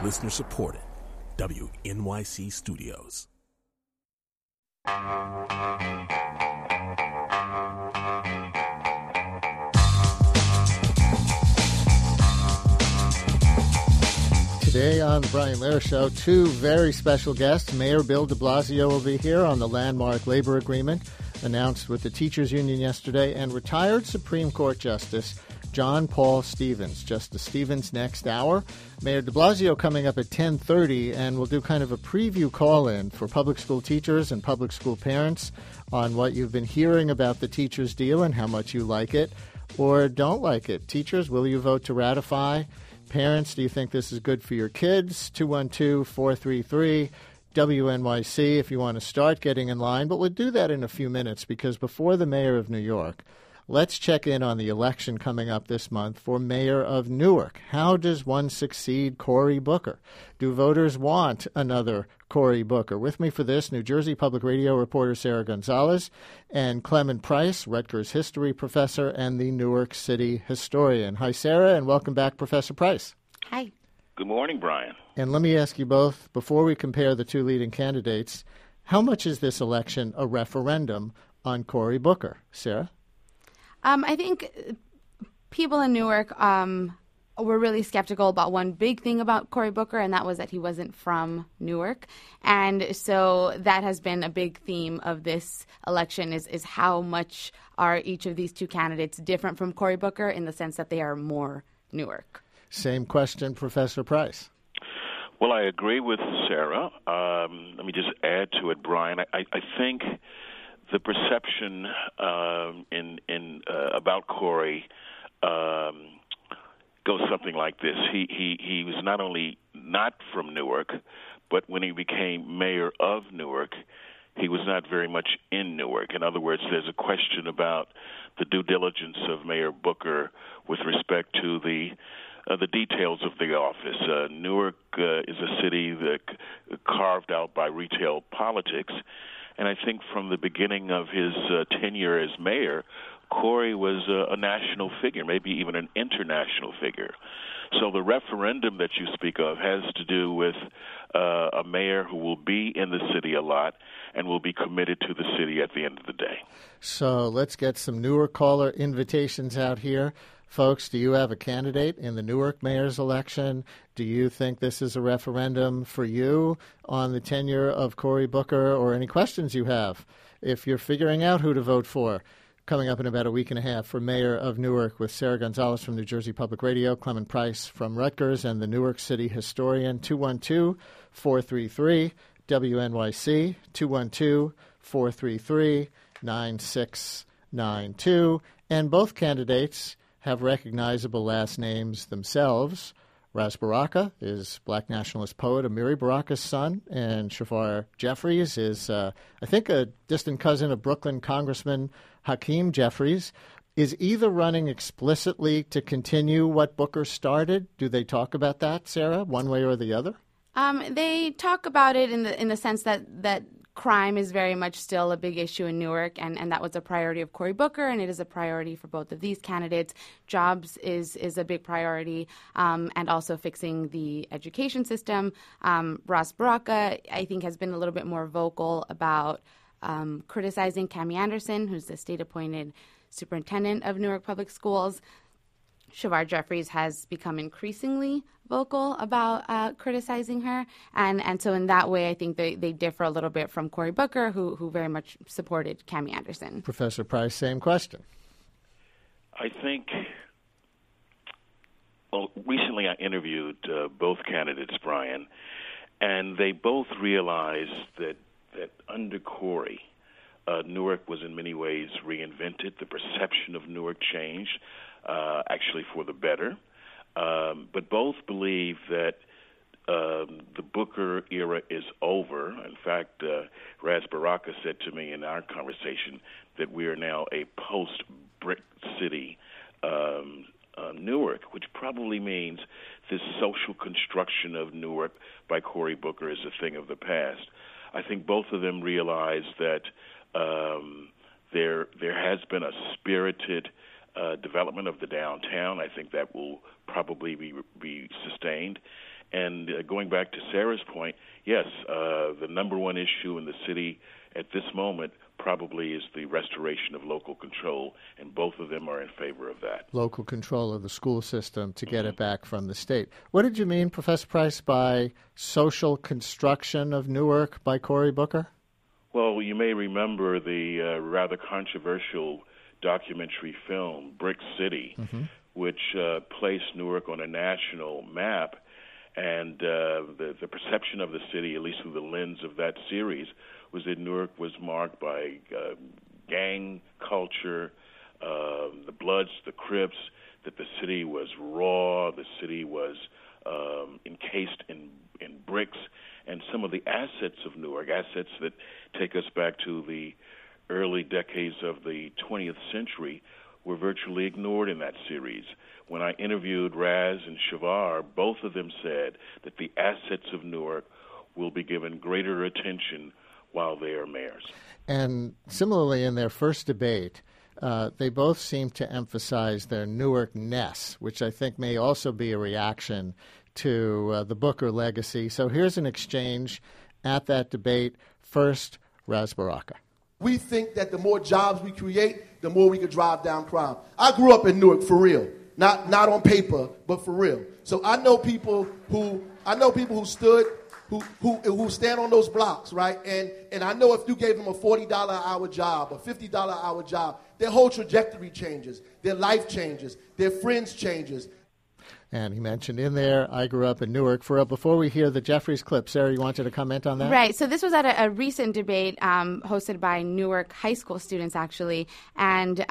Listener supported. WNYC Studios. Today on the Brian Lehrer Show, two very special guests. Mayor Bill de Blasio will be here on the landmark labor agreement announced with the teachers union yesterday, and retired Supreme Court Justice John Paul Stevens. Justice Stevens next hour. Mayor de Blasio coming up at 10:30, and we'll do kind of a preview call-in for public school teachers and public school parents on what you've been hearing about the teachers' deal and how much you like it or don't like it. Teachers, will you vote to ratify? Parents, do you think this is good for your kids? 212-433 WNYC if you want to start getting in line. But we'll do that in a few minutes, because before the mayor of New York, let's check in on the election coming up this month for mayor of Newark. How does one succeed Cory Booker? Do voters want another Cory Booker? With me for this, New Jersey Public Radio reporter Sarah Gonzalez and Clement Price, Rutgers history professor and the Newark City historian. Hi, Sarah, and welcome back, Professor Price. Hi. Good morning, Brian. And let me ask you both, before we compare the two leading candidates, how much is this election a referendum on Cory Booker? Sarah? I think people in Newark were really skeptical about one big thing about Cory Booker, and that was that he wasn't from Newark. And so that has been a big theme of this election is how much are each of these two candidates different from Cory Booker in the sense that they are more Newark. Same question, Professor Price. Well, I agree with Sarah. Let me just add to it, Brian. I think the perception about Cory goes something like this. He was not only not from Newark, but when he became mayor of Newark, he was not very much in Newark. In other words, there's a question about the due diligence of Mayor Booker with respect to the details of the office. Newark is a city that carved out by retail politics, and I think from the beginning of his tenure as mayor, Cory was a national figure, maybe even an international figure. So the referendum that you speak of has to do with a mayor who will be in the city a lot and will be committed to the city at the end of the day. So let's get some Newark caller invitations out here. Folks, do you have a candidate in the Newark mayor's election? Do you think this is a referendum for you on the tenure of Cory Booker, or any questions you have if you're figuring out who to vote for? Coming up in about a week and a half for mayor of Newark with Sarah Gonzalez from New Jersey Public Radio, Clement Price from Rutgers, and the Newark City historian. 212-433 WNYC, 212-433-9692. And both candidates have recognizable last names themselves. Ras Baraka is black nationalist poet Amiri Baraka's son, and Shafar Jeffries is, I think, a distant cousin of Brooklyn Congressman Hakeem Jeffries. Is either running explicitly to continue what Booker started? Do they talk about that, Sarah, one way or the other? They talk about it in the sense that crime is very much still a big issue in Newark, and that was a priority of Cory Booker, and it is a priority for both of these candidates. Jobs is a big priority, and also fixing the education system. Ras Baraka, I think, has been a little bit more vocal about criticizing Cami Anderson, who's the state-appointed superintendent of Newark Public Schools. Shafar Jeffries has become increasingly vocal about criticizing her. And so in that way, I think they differ a little bit from Cory Booker, who very much supported Cami Anderson. Professor Price, same question. I think, well, recently I interviewed both candidates, Brian, and they both realized that under Cory, Newark was in many ways reinvented. The perception of Newark changed, actually for the better. But both believe that the Booker era is over. In fact, Ras Baraka said to me in our conversation that we are now a post-brick city Newark, which probably means this social construction of Newark by Cory Booker is a thing of the past. I think both of them realize that there has been a spirited development of the downtown. I think that will probably be sustained. And going back to Sarah's point, yes, the number one issue in the city at this moment probably is the restoration of local control, and both of them are in favor of that. Local control of the school system to get it back from the state. What did you mean, Professor Price, by social construction of Newark by Cory Booker? Well, you may remember the rather controversial documentary film, Brick City, which placed Newark on a national map. And the perception of the city, at least through the lens of that series, was that Newark was marked by gang culture, the Bloods, the Crips, that the city was raw, the city was encased in bricks, and some of the assets of Newark, assets that take us back to the early decades of the 20th century, were virtually ignored in that series. When I interviewed Raz and Shavar, both of them said that the assets of Newark will be given greater attention while they are mayors. And similarly, in their first debate, they both seem to emphasize their Newark-ness, which I think may also be a reaction to the Booker legacy. So here's an exchange at that debate. First, Raz Baraka. We think that the more jobs we create, the more we can drive down crime. I grew up in Newark for real, not on paper, but for real. So I know people who stood, who stand on those blocks, right? And I know if you gave them a $40 an hour job, a $50 an hour job, their whole trajectory changes, their life changes, their friends changes. And he mentioned in there, I grew up in Newark. Before we hear the Jeffries clip, Sarah, you wanted to comment on that? Right. So this was at a recent debate hosted by Newark high school students, actually. And,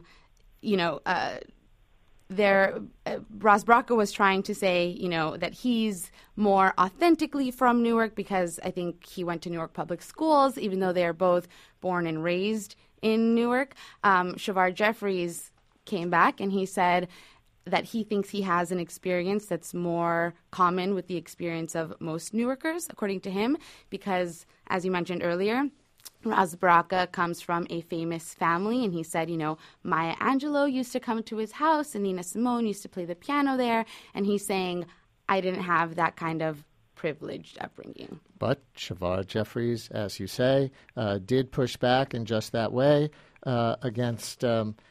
Raz Baraka was trying to say, that he's more authentically from Newark because I think he went to Newark public schools, even though they're both born and raised in Newark. Shavar Jeffries came back and he said that he thinks he has an experience that's more common with the experience of most Newarkers, according to him, because, as you mentioned earlier, Raz Baraka comes from a famous family, and he said, Maya Angelou used to come to his house, and Nina Simone used to play the piano there, and he's saying, I didn't have that kind of privileged upbringing. But Shavar Jeffries, as you say, did push back in just that way against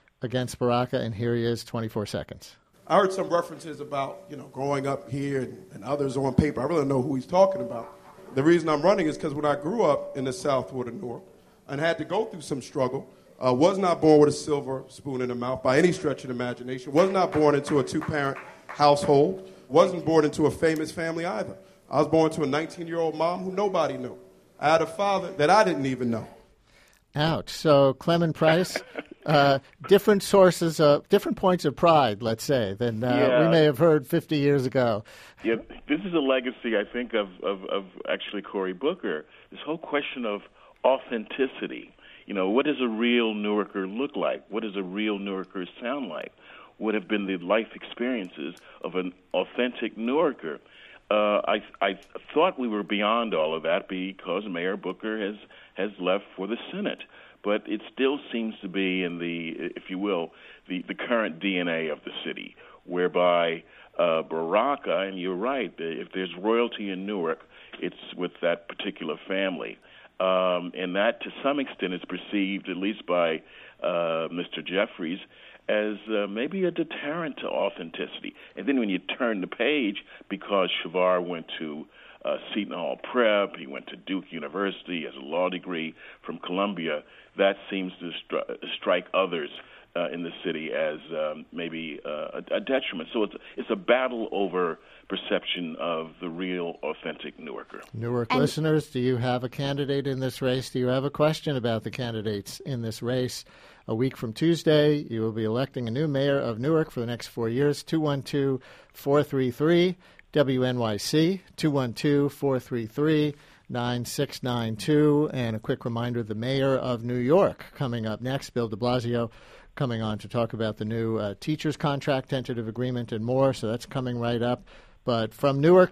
Baraka, and here he is, 24 seconds. I heard some references about, growing up here and others on paper. I really don't know who he's talking about. The reason I'm running is because when I grew up in the Southwood of Newark and had to go through some struggle, was not born with a silver spoon in the mouth by any stretch of the imagination, was not born into a two-parent household, wasn't born into a famous family either. I was born to a 19-year-old mom who nobody knew. I had a father that I didn't even know. Ouch. So, Clement Price, different sources, different points of pride, let's say, than we may have heard 50 years ago. Yeah, this is a legacy, I think, of actually Cory Booker. This whole question of authenticity. What does a real Newarker look like? What does a real Newarker sound like? What have been the life experiences of an authentic Newarker? I thought we were beyond all of that because Mayor Booker has left for the Senate. But it still seems to be in the, if you will, the current DNA of the city, whereby Baraka, and you're right, if there's royalty in Newark, it's with that particular family. And that, to some extent, is perceived, at least by Mr. Jeffries, as maybe a deterrent to authenticity. And then when you turn the page, because Shavar went to Seton Hall Prep, he went to Duke University, has a law degree from Columbia, that seems to strike others in the city as maybe a detriment. So it's a battle over perception of the real, authentic Newarker. Newark listeners, do you have a candidate in this race? Do you have a question about the candidates in this race? A week from Tuesday, you will be electing a new mayor of Newark for the next 4 years. 212-433-WNYC, 212-433-9692. And a quick reminder, the mayor of New York coming up next, Bill de Blasio, coming on to talk about the new teacher's contract, tentative agreement, and more. So that's coming right up. But from Newark,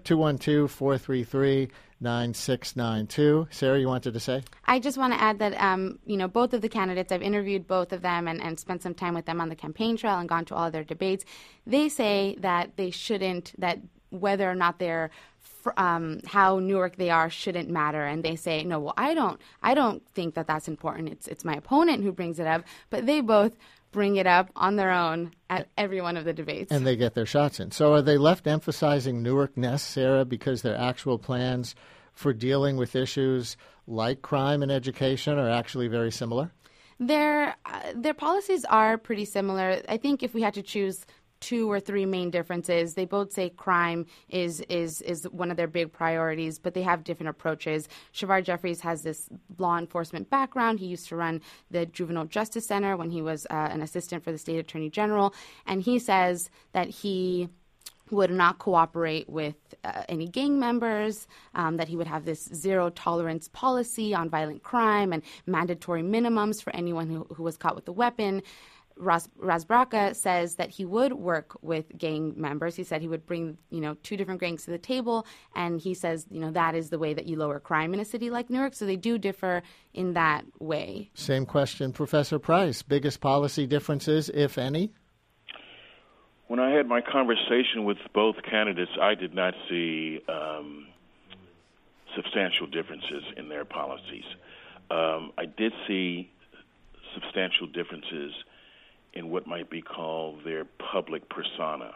212-433-9692. Sarah, you wanted to say? I just want to add that, both of the candidates, I've interviewed both of them and spent some time with them on the campaign trail and gone to all of their debates. They say that they shouldn't, that whether or not they're how Newark they are shouldn't matter, and they say, no, well, I don't think that that's important. It's my opponent who brings it up, but they both bring it up on their own at every one of the debates. And they get their shots in. So are they left emphasizing Newark-ness, Sarah, because their actual plans for dealing with issues like crime and education are actually very similar? Their policies are pretty similar. I think if we had to choose 2 or 3 main differences, they both say crime is one of their big priorities, but they have different approaches. Shavar Jeffries has this law enforcement background. He used to run the Juvenile Justice Center when he was an assistant for the state attorney general, and he says that he would not cooperate with any gang members, that he would have this zero tolerance policy on violent crime and mandatory minimums for anyone who was caught with a weapon. Ras Baraka says that he would work with gang members. He said he would bring, 2 different gangs to the table, and he says, that is the way that you lower crime in a city like Newark. So they do differ in that way. Same question, Professor Price. Biggest policy differences, if any? When I had my conversation with both candidates, I did not see substantial differences in their policies. I did see substantial differences in what might be called their public persona.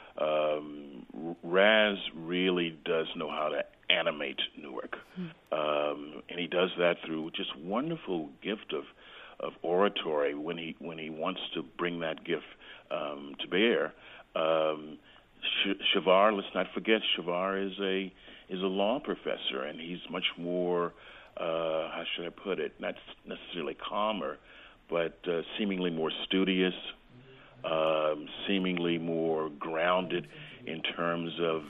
Raz really does know how to animate Newark, and he does that through just wonderful gift of oratory when he wants to bring that gift to bear. Shavar, let's not forget, Shavar is a law professor, and he's much more, how should I put it, not necessarily calmer, but seemingly more studious, seemingly more grounded in terms of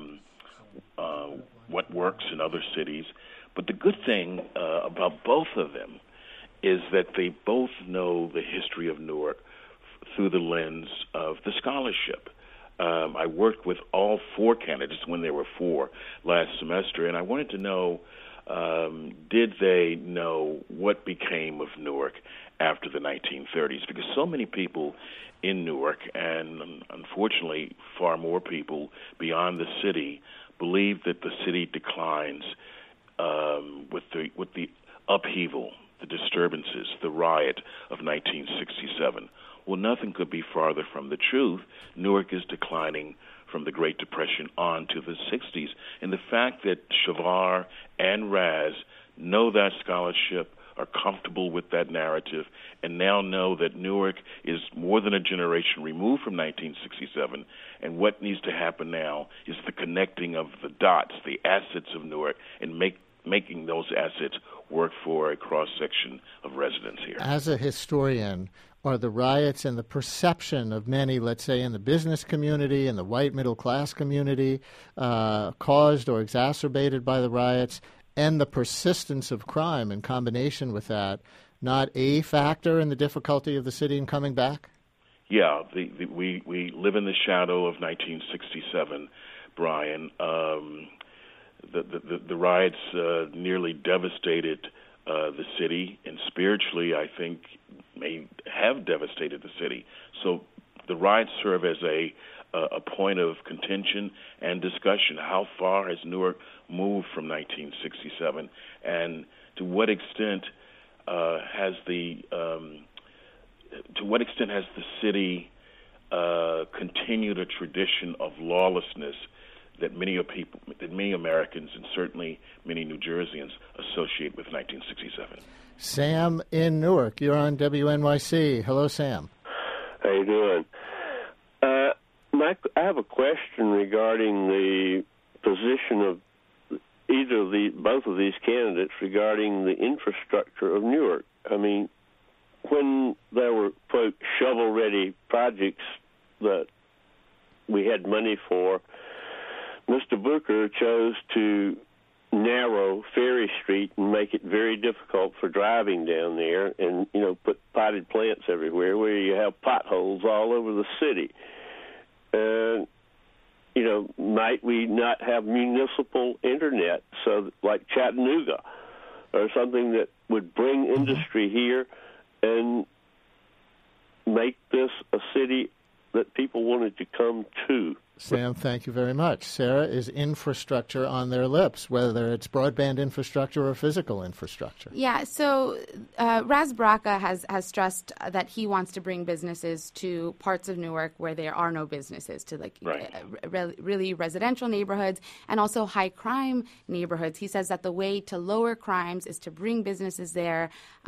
what works in other cities. But the good thing about both of them is that they both know the history of Newark through the lens of the scholarship. I worked with all 4 candidates when there were 4 last semester, and I wanted to know, did they know what became of Newark after the 1930s? Because so many people in Newark, and unfortunately far more people beyond the city, believe that the city declines with the upheaval, the disturbances, the riot of 1967. Well, nothing could be farther from the truth. Newark is declining from the Great Depression on to the 60s. And the fact that Shavar and Raz know that scholarship, are comfortable with that narrative, and now know that Newark is more than a generation removed from 1967, and what needs to happen now is the connecting of the dots, the assets of Newark, and making those assets work for a cross-section of residents here. As a historian, are the riots and the perception of many, let's say, in the business community, in the white middle-class community, caused or exacerbated by the riots, and the persistence of crime in combination with that, not a factor in the difficulty of the city in coming back? Yeah, we live in the shadow of 1967, Brian. The riots nearly devastated the city, and spiritually, I think, may have devastated the city. So the riots serve as a point of contention and discussion. How far has Newark moved from 1967, and to what extent has the city continued a tradition of lawlessness that many Americans and certainly many New Jerseyans associate with 1967? Sam in Newark, you're on WNYC. Hello, Sam. How you doing? I have a question regarding the position of both of these candidates regarding the infrastructure of Newark. I mean, when there were, quote, shovel-ready projects that we had money for, Mr. Booker chose to narrow Ferry Street and make it very difficult for driving down there and, put potted plants everywhere where you have potholes all over the city. might we not have municipal internet, so like Chattanooga, or something that would bring industry here and make this a city that people wanted to come to. Sam, thank you very much. Sarah, is infrastructure on their lips, whether it's broadband infrastructure or physical infrastructure? Yeah, so Ras Baraka has stressed that he wants to bring businesses to parts of Newark where there are no businesses, to really residential neighborhoods and also high crime neighborhoods. He says that the way to lower crimes is to bring businesses there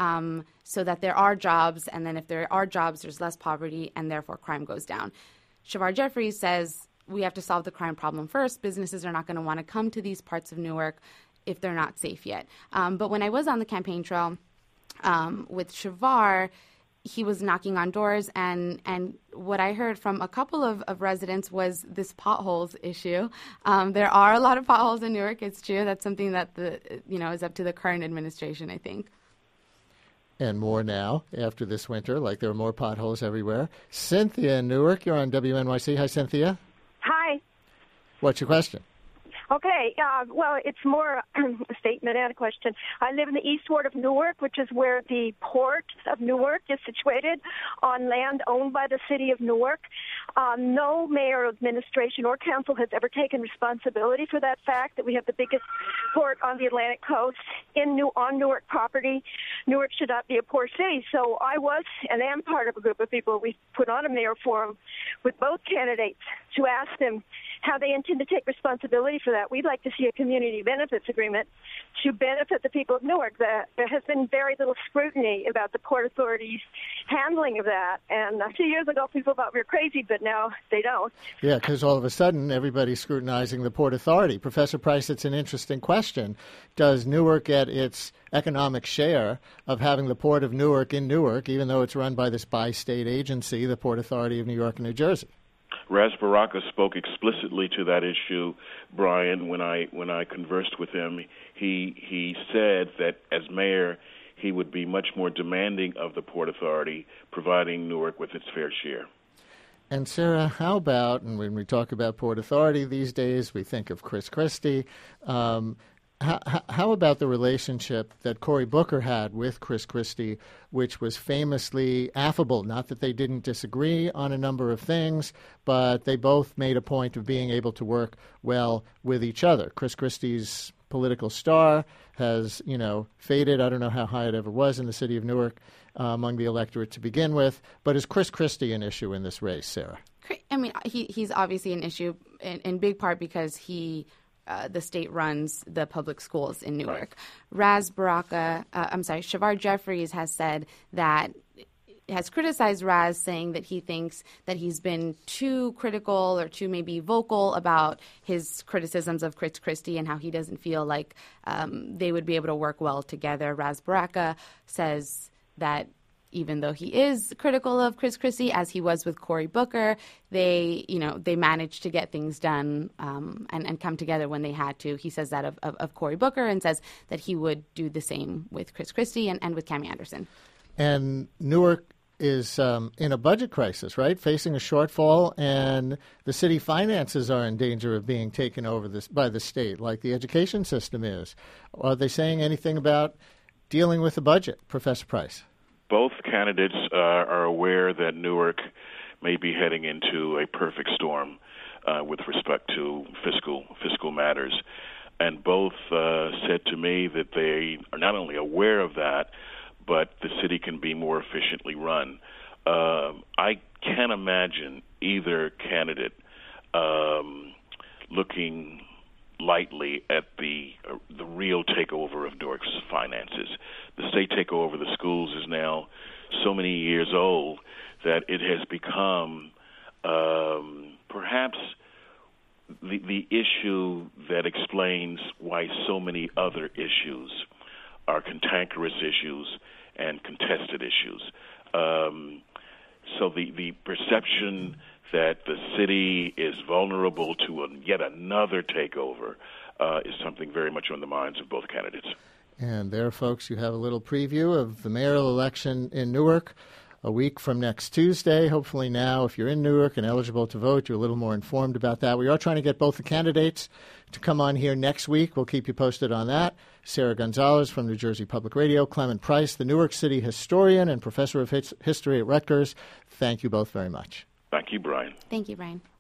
so that there are jobs, and then if there are jobs, there's less poverty, and therefore crime goes down. Shavar Jeffries says we have to solve the crime problem first. Businesses are not going to want to come to these parts of Newark if they're not safe yet. But when I was on the campaign trail with Shavar, he was knocking on doors, and what I heard from a couple of residents was this potholes issue. There are a lot of potholes in Newark. It's true. That's something that is up to the current administration, I think. And more now after this winter, like there are more potholes everywhere. Cynthia in Newark, you're on WNYC. Hi, Cynthia. Hi. What's your question? Okay, well, it's more a statement and a question. I live in the East Ward of Newark, which is where the port of Newark is situated, on land owned by the city of Newark. No mayor, administration, or council has ever taken responsibility for that fact, that we have the biggest port on the Atlantic coast on Newark property. Newark should not be a poor city. So I was and am part of a group of people. We put on a mayor forum with both candidates to ask them how they intend to take responsibility for that. We'd like to see a community benefits agreement to benefit the people of Newark. There has been very little scrutiny about the Port Authority's handling of that. And 2 years ago, people thought we were crazy, but now they don't. Yeah, because all of a sudden, everybody's scrutinizing the Port Authority. Professor Price, it's an interesting question. Does Newark get its economic share of having the Port of Newark in Newark, even though it's run by this bi-state agency, the Port Authority of New York and New Jersey? Ras Baraka spoke explicitly to that issue, Brian. When I conversed with him, he said that as mayor, he would be much more demanding of the Port Authority, providing Newark with its fair share. And Sarah, how about, and when we talk about Port Authority these days, we think of Chris Christie. How about the relationship that Cory Booker had with Chris Christie, which was famously affable? Not that they didn't disagree on a number of things, but they both made a point of being able to work well with each other. Chris Christie's political star has, faded. I don't know how high it ever was in the city of Newark among the electorate to begin with. But is Chris Christie an issue in this race, Sarah? I mean, he's obviously an issue in big part because the state runs the public schools in Newark. Ras Baraka, Shavar Jeffries has criticized Ras, saying that he thinks that he's been too critical or too maybe vocal about his criticisms of Chris Christie and how he doesn't feel like they would be able to work well together. Ras Baraka says that even though he is critical of Chris Christie, as he was with Cory Booker, they managed to get things done and come together when they had to. He says that of Cory Booker and says that he would do the same with Chris Christie and with Cami Anderson. And Newark is in a budget crisis, right? Facing a shortfall, and the city finances are in danger of being taken over by the state, like the education system is. Are they saying anything about dealing with the budget, Professor Price? Both candidates are aware that Newark may be heading into a perfect storm with respect to fiscal matters. And both said to me that they are not only aware of that, but the city can be more efficiently run. I can't imagine either candidate looking lightly at the real takeover of Newark's finances. The state takeover of the schools is now so many years old that it has become perhaps the issue that explains why so many other issues are cantankerous issues and contested issues. So the perception that the city is vulnerable to yet another takeover is something very much on the minds of both candidates. And there, folks, you have a little preview of the mayoral election in Newark. a week from next Tuesday. Hopefully now, if you're in Newark and eligible to vote, you're a little more informed about that. We are trying to get both the candidates to come on here next week. We'll keep you posted on that. Sarah Gonzalez from New Jersey Public Radio, Clement Price, the Newark City historian and professor of history at Rutgers. Thank you both very much. Thank you, Brian. Thank you, Brian.